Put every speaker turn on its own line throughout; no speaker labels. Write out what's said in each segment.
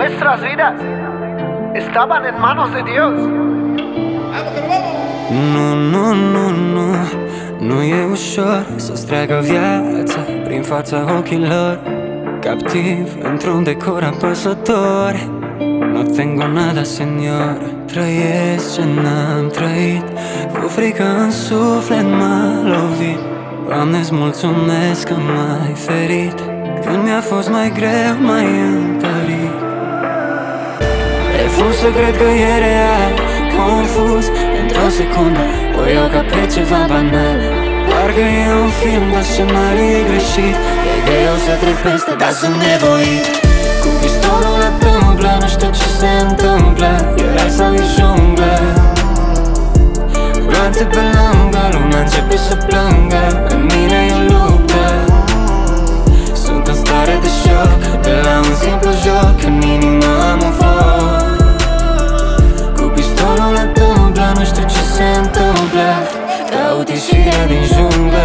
Nuestras vidas estaban en manos de Dios.
Nu e ușor să-ți treacă viața prin fața ochilor, captiv într-un decor apăsător. No tengo nada, señor. Trăiesc ce n-am trăit, cu frică în suflet m-a lovit. Doamne-ți mulțumesc că m-ai ferit când mi-a fost mai greu, mai întărit. Refuz să cred că e real, confuz într-o secundă. O iau ca pe ceva banal, parcă e un film, dar scenariul e greșit. E greu să trec peste, dar sunt nevoit. Cu pistolul la tâmplă, nu știu ce se întâmplă. E rai sau e junglă, gloanțe pe lângă, lumea începe să plângă. În mine e o luptă, sunt în stare de șoc, de la un simplu joc. În inimă am un foc. Cu pistolul la tâmplă, nu știu ce se întâmplă. Caut ieșirea din junglă.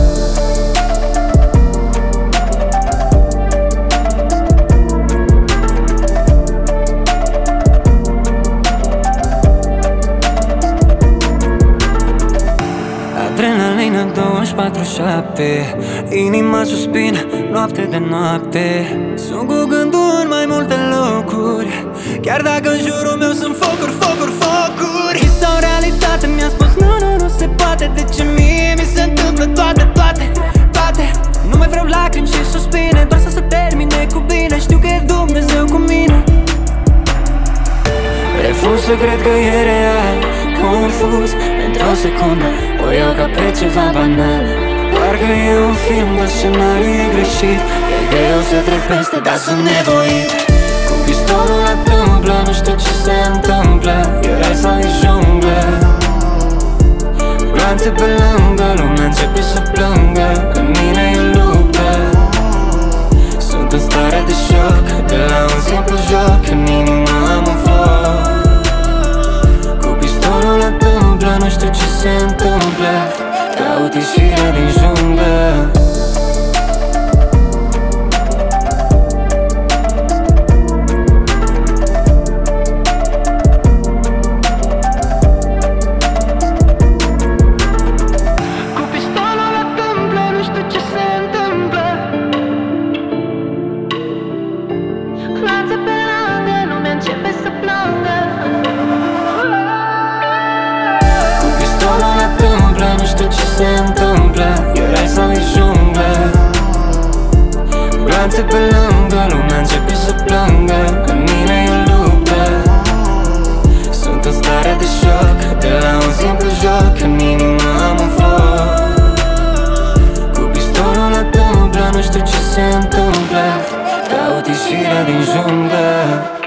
Adrenalină 24/7, inima suspină noapte de noapte. Sunt cu gândul în mai multe locuri, chiar dacă în jurul meu sunt focuri, focuri, focuri. Vis sau realitate, mi-a spus nu se poate. De ce mie mi se întâmplă toate. Nu mai vreau lacrimi și suspine, doar să se termine cu bine. Știu că e Dumnezeu cu mine. Refuz să cred că e real, confuz într-o secundă. O iau ca pe ceva banal, parcă e un film, dar scenariul e greșit. E greu să trec peste, dar sunt nevoit. Cu pistolul la tâmplă, nu știu ce se întâmplă. E rai sau e junglă, gloanțe pe lângă, lumea începe să plângă. În mine e o luptă, sunt în stare de șoc, de la un simplu joc. În inimă am un foc. Cu pistolul la tâmplă, nu știu ce se întâmplă. Caut ieșirea din junglă. Se întâmplă, e rai sau e junglă, gloanțe pe lângă, lumea începe să plângă. În mine e o luptă, sunt în stare de șoc, de la un simplu joc. În inimă am un foc. Cu pistolul la tâmplă, nu știu ce se întâmplă. Caut ieșirea din junglă.